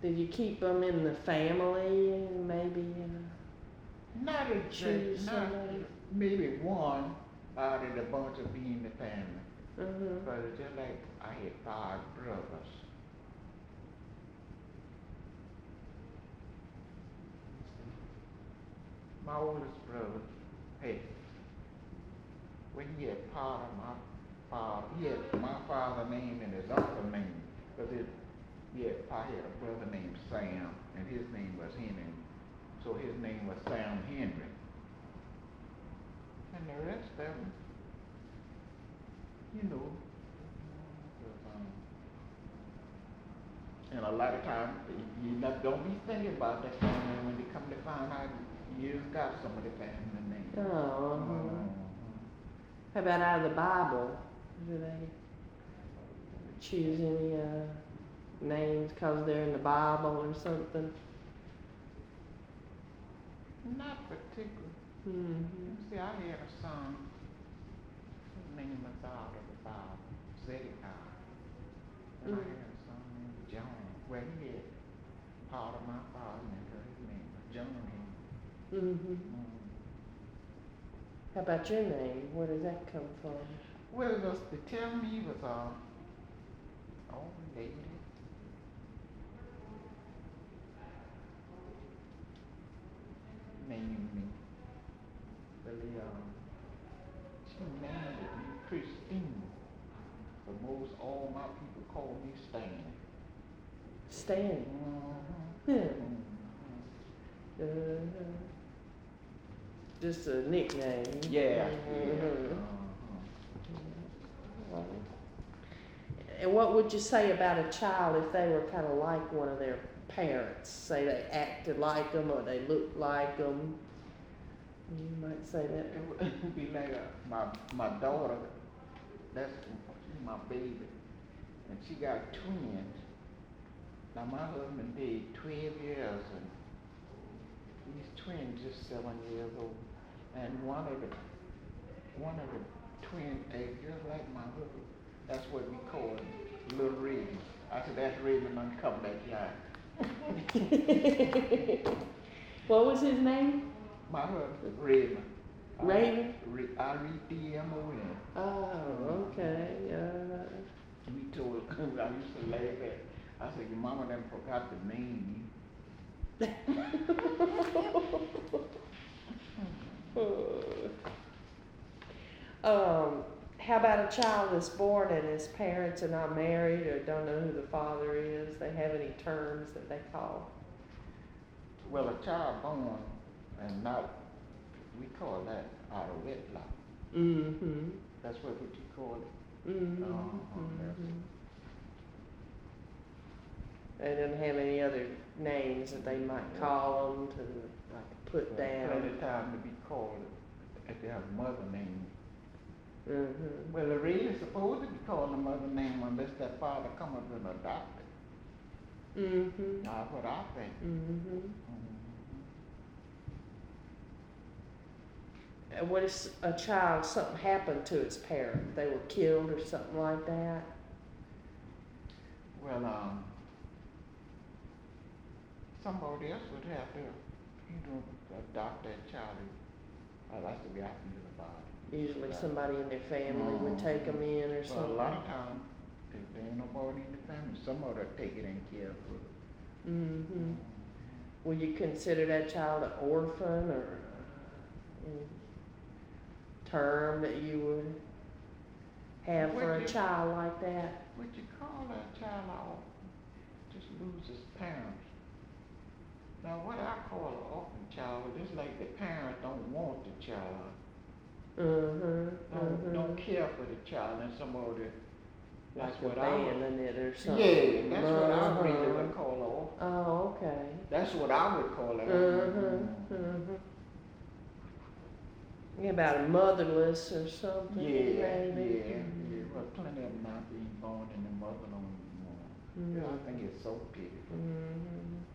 Did you keep them in the family and maybe Not choose not somebody? maybe one out of the bunch of being the family. Uh-huh. But it's just like I had 5 brothers. My oldest brother, hey, when he had part of my father, he had my father's name and his other name. Because I had a brother named Sam, and his name was Henry. So his name was Sam Henry. And the rest of them, you know, and a lot of times, don't be thinking about that family when they come to find out you got some of the family names. Oh. How about out of the Bible? Do they choose any names because they're in the Bible or something? Not particularly. Mm-hmm. See, I had a son, his name was out of the Bible, Zedekiah. And I had a son named John. Well, he had part of my father and his name was John. Mm-hmm. How about your name? Where does that come from? Well, they tell me it was old lady. Named me. She named me Christine. But most all my people call me Stan. Stan. Mm-hmm. Just a nickname. Yeah. And what would you say about a child if they were kind of like one of their parents? Say they acted like them or they looked like them. You might say that. It would be like my daughter. That's my baby, and she got twins. Now my husband did 12 years, and these twins just 7 years old. And one of the twins acted just like my husband. That's what we call him, Little Raven. I said, that's Raven done come back here. What was his name? My husband, Raven. Raven? R-E-D-M-O-N. Oh, okay. We told him, I used to laugh at. I said, your mama done forgot to name you. How about a child that's born and his parents are not married or don't know who the father is? They have any terms that they call? Well, a child born and not, we call that out of wedlock. Mm-hmm. That's what you call it. Mm-hmm. They didn't have any other names that they might call them to like put down. Plenty of time to be called if they have a mother name. Mm-hmm. Well, they're really supposed to be called a mother name unless that father come up and adopt it. Mm-hmm. That's what I think. Mm-hmm. And what if a child, something happened to its parent? They were killed or something like that? Well, somebody else would have to, adopt that child. That's the way I feel about it. Usually somebody in their family would take them in or something. Well, a lot of times, if there ain't nobody in the family, somebody will take it and care for it. Mm-hmm. Will you consider that child an orphan or any term that you would have for a child like that? Would you call that child an orphan? Just lose his parents. Now, what I call an orphan child is like the parents don't want the child. Don't care for the child, and somebody like abandon it or something. Yeah, that's what I really would call an orphan. Oh, okay. That's what I would call it. Yeah, about a motherless or something. Yeah. Well, plenty of them not being born in the mother anymore. I think it's so pitiful.